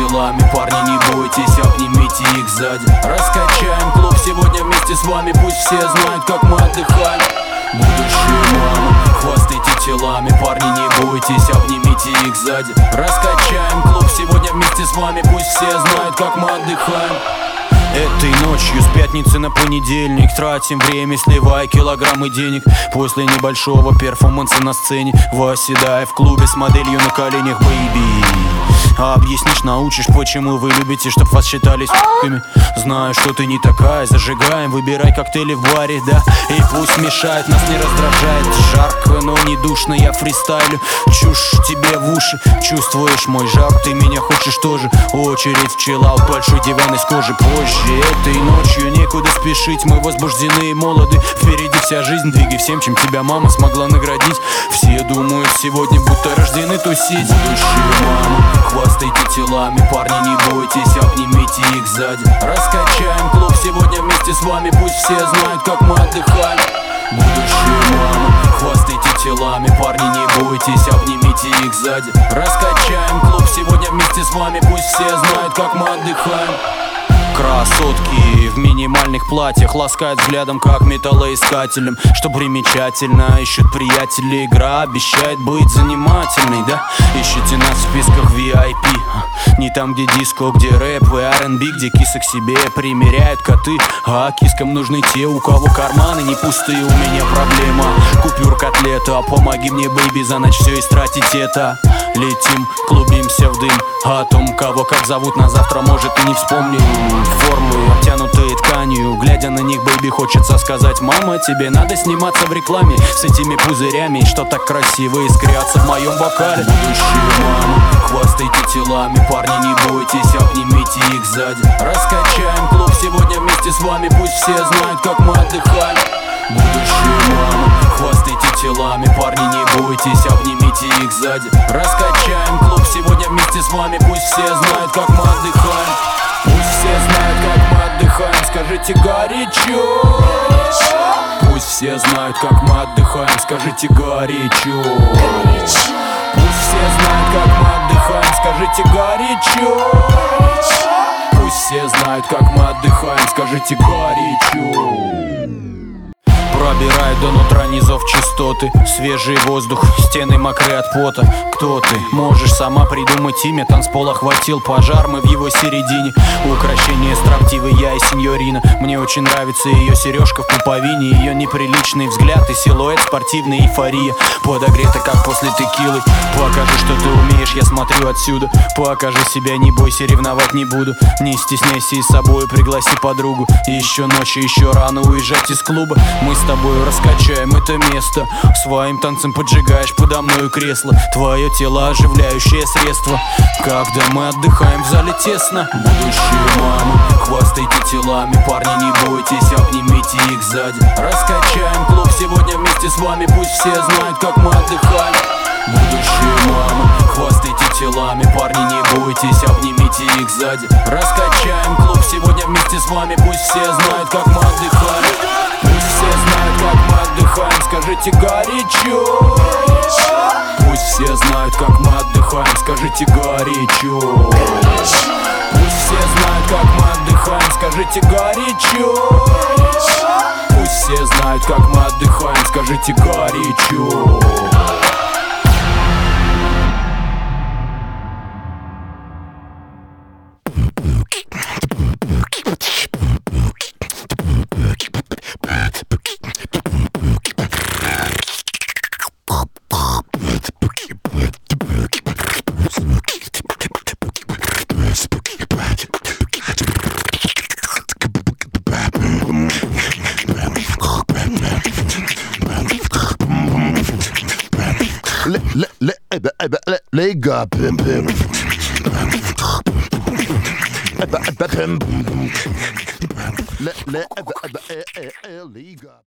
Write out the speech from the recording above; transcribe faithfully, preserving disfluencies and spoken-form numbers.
телами, парни, не бойтесь, обнимите их сзади. Раскачаем клуб сегодня вместе с вами, пусть все знают, как мы отдыхаем. Будущие мамы, хвастайте телами, парни, не бойтесь, обнимите их сзади. Раскачаем клуб сегодня вместе с вами, пусть все знают, как мы отдыхаем. Этой ночью с пятницы на понедельник тратим время, сливая килограммы денег. После небольшого перформанса на сцене, восседая в клубе с моделью на коленях, бэйби. А объяснишь, научишь, почему вы любите, чтоб вас считали с***ками. Знаю, что ты не такая, зажигаем, выбирай коктейли в баре, да. И пусть мешает, нас не раздражает. Жарко, но не душно, я фристайлю. Чушь тебе в уши, чувствуешь мой жар, ты меня хочешь тоже. Очередь в чиллаут, большой диван из кожи позже. Этой ночью некуда спешить, мы возбуждены и молоды. Впереди вся жизнь, двигай всем, чем тебя мама смогла наградить. Все думают сегодня, будто рождены тусить. Будущие мамы, хвастайте телами, парни, не бойтесь, обнимите их сзади. Раскачаем клуб сегодня вместе с вами, пусть все знают, как мы отдыхаем. Будущие мамы, хвастайте телами, парни, не бойтесь, обнимите их сзади. Раскачаем клуб сегодня вместе с вами, пусть все знают, как мы отдыхаем. Красотки в минимальных платьях ласкают взглядом, как металлоискателем. Что примечательно, ищут приятели, игра обещает быть занимательной, да? Ищите нас в списках ви ай пи. Не там, где диско, где рэп и ар энд би, где кисы к себе примеряют коты. А кискам нужны те, у кого карманы не пустые. У меня проблема, купюр котлета. Помоги мне, бэйби, за ночь все истратить это. Летим, клубимся в дым. О том, кого как зовут, на завтра, может, и не вспомним. Формы, обтянутые тканью. Глядя на них, бэйби, хочется сказать: мама, тебе надо сниматься в рекламе с этими пузырями, что так красиво искрятся в моем бокале. Будущие мамы, хвастайте телами, парни, не бойтесь, обнимите их сзади. Раскачаем клуб сегодня вместе с вами, пусть все знают, как мы отдыхаем. Будущие мамы, хвастайте телами, парни, не бойтесь, обнимите их сзади. Раскачаем клуб сегодня вместе с вами, пусть все знают, как мы отдыхаем. Пусть все знают, как мы отдыхаем, скажите горячо. Пусть все знают, как мы отдыхаем, скажите горячо. Пусть все знают, как мы отдыхаем, скажите горячо. Пусть все знают, как мы отдыхаем, скажите горячо. Пробирает до нутра низов частоты, свежий воздух, стены мокрые от пота. Кто ты? Можешь сама придумать имя. Танцпол охватил пожар, мы в его середине. Украшение строптивый, я и сеньорина. Мне очень нравится ее сережка в пуповине, ее неприличный взгляд и силуэт, спортивная эйфория. Подогрета, как после текилы. Покажи, что ты умеешь, я смотрю отсюда. Покажи себя, не бойся, ревновать не буду. Не стесняйся и с собой пригласи подругу. Еще ночи, еще рано уезжать из клуба. Мы с тобой раскачаем это место. Своим танцем поджигаешь подо мною кресло. Твое тело оживляющее средство. Когда мы отдыхаем в зале тесно. Будущие мамы, хвастайте телами, парни, не бойтесь, обнимите их сзади. Раскачаем клуб сегодня вместе с вами, пусть все знают, как мы отдыхаем. Будущие мамы, хвастайте телами, парни, не бойтесь, обнимите их сзади. Раскачаем клуб сегодня вместе с вами, пусть все знают, как мы отдыхаем. Пусть все знают, как мы отдыхаем, скажите горячо. Пусть все знают, как мы отдыхаем, скажите горячо. Пусть все знают, как мы отдыхаем, скажите горячо. Пусть все знают, как мы отдыхаем, скажите горячо. Liga pim pim Liga